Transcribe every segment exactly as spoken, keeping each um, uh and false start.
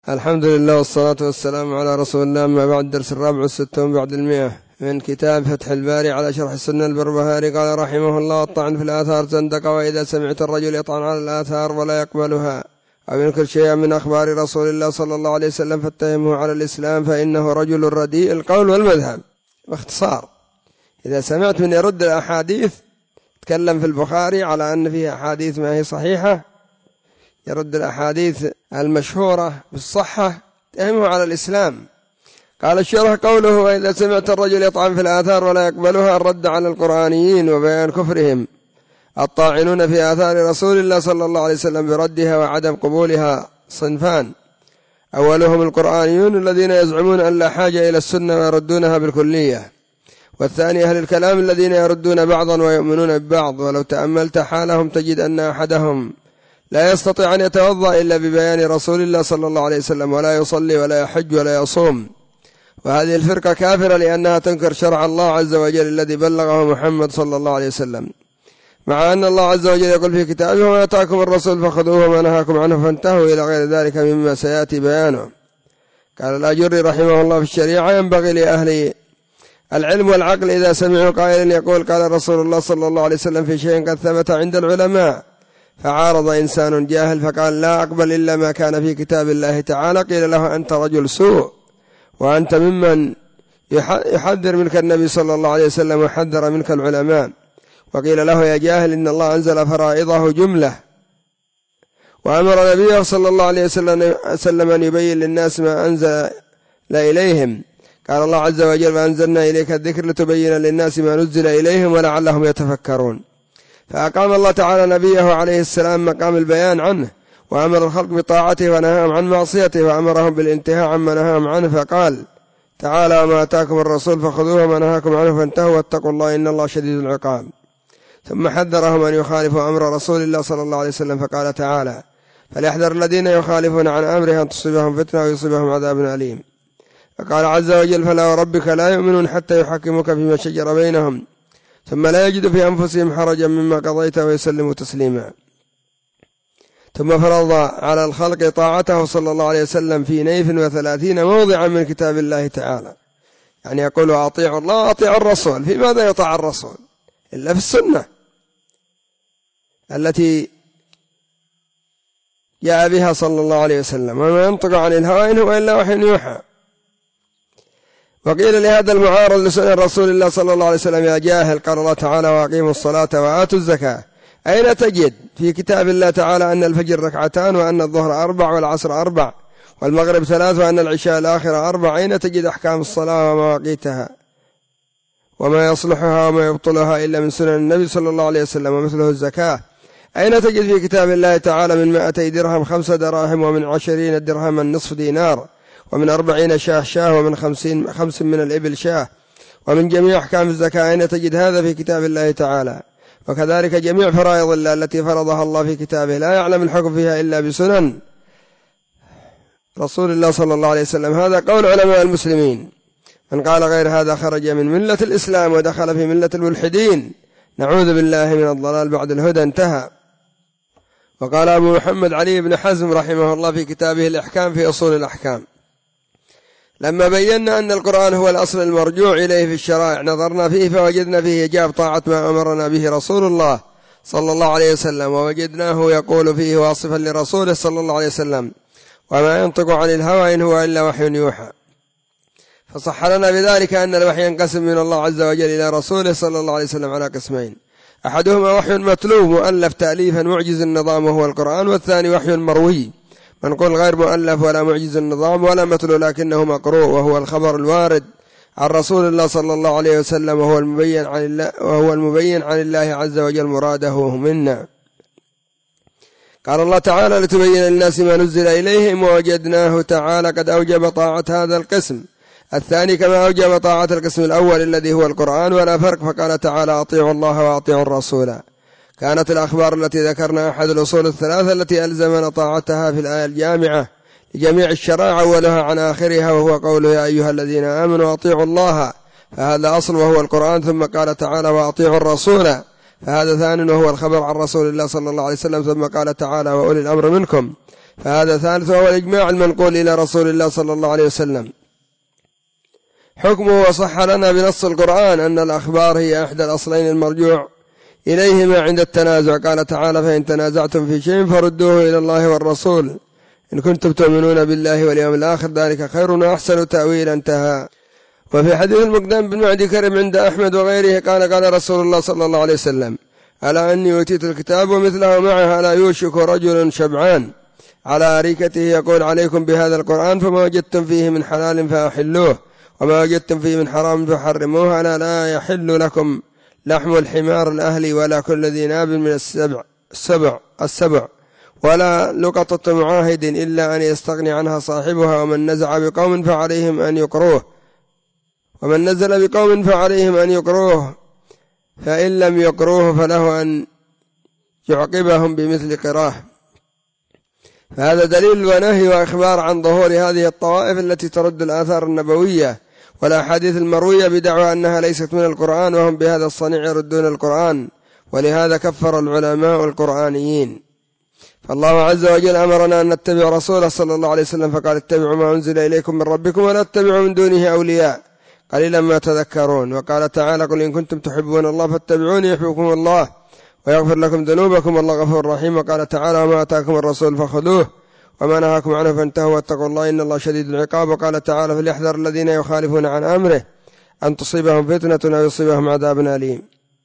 الحمد لله والصلاة والسلام على رسول الله. ما بعد درس الرابع والستون بعد المئة من كتاب فتح الباري على شرح السنة البربهاري. قال رحمه الله: الطعن في الآثار زندقة، وإذا سمعت الرجل يطعن على الآثار ولا يقبلها أو ينكر شيئا من أخبار رسول الله صلى الله عليه وسلم فاتهمه على الإسلام، فإنه رجل رديء القول والمذهب. باختصار، إذا سمعت من يرد الأحاديث، تكلم في البخاري على أن فيها أحاديث ما هي صحيحة، يرد الأحاديث المشهورة بالصحة، تهمه على الإسلام. قال الشرح: قوله: وإذا سمعت الرجل يطعن في الآثار ولا يقبلها، الرد على القرآنيين وبيان كفرهم الطاعنون في آثار رسول الله صلى الله عليه وسلم بردها وعدم قبولها. صنفان: أولهم القرآنيون الذين يزعمون أن لا حاجة إلى السنة ويردونها بالكلية، والثاني أهل الكلام الذين يردون بعضا ويؤمنون ببعض. ولو تأملت حالهم تجد أن أحدهم لا يستطيع أن يتوضأ إلا ببيان رسول الله صلى الله عليه وسلم، ولا يصلي ولا يحج ولا يصوم. وهذه الفرقة كافرة لأنها تنكر شرع الله عز وجل الذي بلغه محمد صلى الله عليه وسلم، مع أن الله عز وجل يقول في كتابه: وما آتاكم الرسول فخذوه وما نهاكم عنه فانتهوا، إلى غير ذلك مما سيأتي بيانه. قال الآجري رحمه الله: في الشريعة ينبغي لأهل العلم والعقل إذا سمعوا قائلا يقول قال رسول الله صلى الله عليه وسلم في شيء قد ثبت عند العلماء، فعارض إنسان جاهل فقال: لا أقبل إلا ما كان في كتاب الله تعالى، قيل له: أنت رجل سوء، وأنت ممن يحذر منك النبي صلى الله عليه وسلم وحذر منك العلماء. وقيل له: يا جاهل، إن الله أنزل فرائضه جملة، وأمر نبيه صلى الله عليه وسلم أن يبين للناس ما أنزل إليهم. قال الله عز وجل: وأنزلنا إليك الذكر لتبين للناس ما نزل إليهم ولعلهم يتفكرون. فأقام الله تعالى نبيه عليه السلام مقام البيان عنه، وأمر الخلق بطاعته ونهاهم عن معصيته، وأمرهم بالانتهاء عما نهاهم عنه، فقال تعالى: وما آتاكم الرسول فخذوه وما نهاكم عنه فانتهوا واتقوا الله إن الله شديد العقاب. ثم حذرهم أن يخالفوا أمر رسول الله صلى الله عليه وسلم، فقال تعالى: فليحذر الذين يخالفون عن أمره أن تصيبهم فتنة ويصيبهم عذاب أليم. فقال عز وجل: فلا وربك لا يؤمنون حتى يحكموك فيما شجر بينهم ثم لا يجد في أنفسهم حرجا مما قضيت ويسلموا تسليما. ثم فرض على الخلق طاعته صلى الله عليه وسلم في نيف وثلاثين موضعا من كتاب الله تعالى، يعني يقول: أطيعوا الله وأطيعوا الرسول. في ماذا يطاع الرسول إلا في السنة التي جاء بها صلى الله عليه وسلم، وما ينطق عن الهوى إن هو إلا وحي يوحى. وقيل لهذا المعارض لسنة رسول الله صلى الله عليه وسلم: يا جاهل، قال الله تعالى: وأقيموا الصلاة وآتوا الزكاة. أين تجد في كتاب الله تعالى أن الفجر ركعتان، وأن الظهر أربع، والعصر أربع، والمغرب ثلاث، وأن العشاء الآخرة أربع؟ أين تجد أحكام الصلاة ومواقيتها وما يصلحها وما يبطلها إلا من سنن النبي صلى الله عليه وسلم؟ ومثله الزكاة. أين تجد في كتاب الله تعالى من مائتي درهم خمس دراهم، ومن عشرين درهما نصف دينار، ومن أربعين شاه شاه، ومن خمسين خمس من الإبل شاه، ومن جميع أحكام الزكاة؟ أين تجد هذا في كتاب الله تعالى؟ وكذلك جميع فرائض الله التي فرضها الله في كتابه لا يعلم الحكم فيها إلا بسنن رسول الله صلى الله عليه وسلم. هذا قول علماء المسلمين. من قال غير هذا خرج من ملة الإسلام ودخل في ملة الملحدين، نعوذ بالله من الضلال بعد الهدى. انتهى. وقال أبو محمد علي بن حزم رحمه الله في كتابه الإحكام في أصول الأحكام: لما بينا أن القرآن هو الأصل المرجوع إليه في الشرائع، نظرنا فيه فوجدنا فيه إجاب طاعة ما أمرنا به رسول الله صلى الله عليه وسلم، ووجدناه يقول فيه واصفا لرسوله صلى الله عليه وسلم: وما ينطق عن الهوى إن هو إلا وحي يوحى. فصح لنا بذلك أن الوحي ينقسم من الله عز وجل إلى رسوله صلى الله عليه وسلم على قسمين: أحدهما وحي متلو مؤلف تأليفا معجز النظام وهو القرآن، والثاني وحي مروي منقول غير مؤلف ولا معجز النظام ولا متلو لكنه مقروء، وهو الخبر الوارد عن رسول الله صلى الله عليه وسلم، وهو المبين عن الله وهو المبين عن الله عز وجل مراده منا. قال الله تعالى: لتبين للناس ما نزل إليهم، ووجدناه تعالى قد أوجب طاعة هذا القسم الثاني كما أوجب طاعة القسم الأول الذي هو القرآن، ولا فرق. فقال تعالى: أطيعوا الله وأطيعوا الرسول. كانت الأخبار التي ذكرنا أحد الأصول الثلاثة التي ألزمنا طاعتها في الآية الجامعة لجميع الشرائع ولها عن آخرها، وهو قوله: يا أيها الذين آمنوا أطيعوا الله، فهذا أصل وهو القرآن. ثم قال تعالى: وأطيعوا الرسول، فهذا ثاني وهو الخبر عن رسول الله صلى الله عليه وسلم. ثم قال تعالى: وأولي الأمر منكم، فهذا ثالث وهو الإجماع المنقول إلى رسول الله صلى الله عليه وسلم. حكمه وصح لنا بنص القرآن أن الأخبار هي أحدى الأصلين المرجوع إليهما عند التنازع. قال تعالى: فإن تنازعتم في شيء فردوه إلى الله والرسول إن كنتم تؤمنون بالله واليوم الآخر ذلك خير وأحسن تأويلا. انتهى. وفي حديث المقدام بن معدي كرم عند أحمد وغيره قال: قال رسول الله صلى الله عليه وسلم: ألا أني أوتيت الكتاب ومثله معه، ألا يوشك رجل شبعان على أريكته يقول: عليكم بهذا القرآن فما وجدتم فيه من حلال فأحلوه وما وجدتم فيه من حرام فحرموه، أنا لا يحل لكم لحم الحمار الأهلي ولا كل ذي ناب من السبع السبع السبع ولا لقطة معاهد إلا أن يستغني عنها صاحبها، ومن نزع بقوم فعليهم أن يقروه ومن نزل بقوم فعليهم أن يقروه فإن لم يقروه فله أن يعقبهم بمثل قراه. فهذا دليل ونهي وإخبار عن ظهور هذه الطوائف التي ترد الآثار النبوية والأحاديث المروية بدعوى أنها ليست من القرآن، وهم بهذا الصنيع يردون القرآن، ولهذا كفر العلماء القرآنيين. فالله عز وجل أمرنا أن نتبع رسوله صلى الله عليه وسلم فقال: اتبعوا ما أنزل إليكم من ربكم ولا تتبعوا من دونه أولياء قليلا ما تذكرون. وقال تعالى: قل إن كنتم تحبون الله فاتبعوني يحببكم الله ويغفر لكم ذنوبكم والله غفور رحيم. وقال تعالى: وما أتاكم الرسول فخذوه وما نهاكم عنه فانتهوا واتقوا الله إن الله شديد العقاب. وقال تعالى: فليحذر الذين يخالفون عن أمره أن تصيبهم فتنة أو يصيبهم عذاب أليم.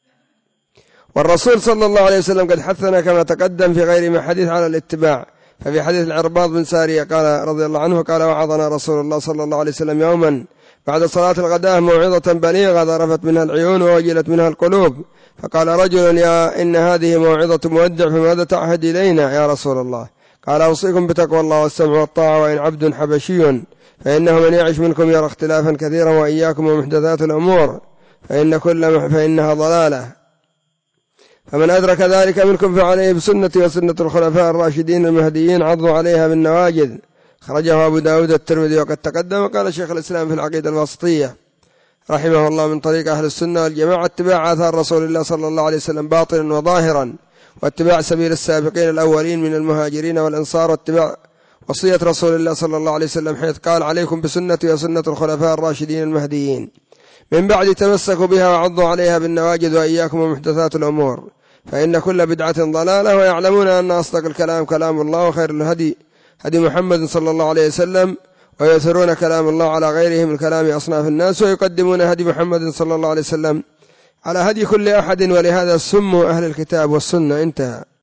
والرسول صلى الله عليه وسلم قد حثنا كما تقدم في غير ما حديث على الاتباع. ففي حديث العرباض بن سارية قال رضي الله عنه قال: وعظنا رسول الله صلى الله عليه وسلم يوما بعد صلاة الغداء موعظة بليغة ذرفت منها العيون ووجلت منها القلوب، فقال رجل: يا إن هذه موعظة مودع فماذا تعهد إلينا يا رسول الله؟ قال: أوصيكم بتقوى الله والسمع والطاعة وإن عبد حبشي فإنه من يعش منكم يرى اختلافا كثيرا وإياكم ومحدثات الأمور فإن كل فإنها ضلالة، فمن أدرك ذلك منكم فعليه بسنتي وسنة الخلفاء الراشدين المهديين عضوا عليها بالنواجذ. خرجه أبو داود الترمذي وقد تقدم. وقال شيخ الإسلام في العقيدة الواسطية رحمه الله: من طريق أهل السنة والجماعة اتباع آثار رسول الله صلى الله عليه وسلم باطنا وظاهرا، واتباع سبيل السابقين الأولين من المهاجرين والأنصار، واتباع وصية رسول الله صلى الله عليه وسلم حيث قال: عليكم بسنتي وسنة الخلفاء الراشدين المهديين من بعد تمسكوا بها وعضوا عليها بالنواجذ وإياكم ومحدثات الأمور فإن كل بدعة ضلالة. ويعلمون أن أصدق الكلام كلام الله وخير الهدي هدي محمد صلى الله عليه وسلم، ويؤثرون كلام الله على غيره من كلام أصناف الناس، ويقدمون هدي محمد صلى الله عليه وسلم على هدي كل أحد، ولهذا سموا أهل الكتاب والسنة. انتهى.